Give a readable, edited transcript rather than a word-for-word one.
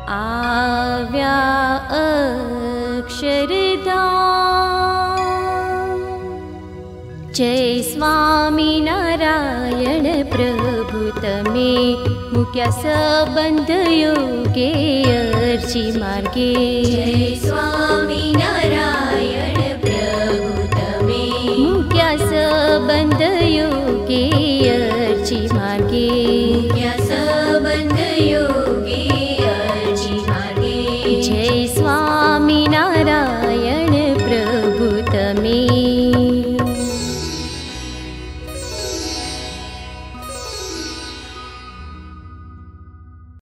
आव्या अक्षरधाम। जय स्वामीनारायण प्रभु तमे मुक्या संबंध योगे अर्ची मार्गे। जय स्वामीनारायण प्रभु तमे मुक्या संबंध योगे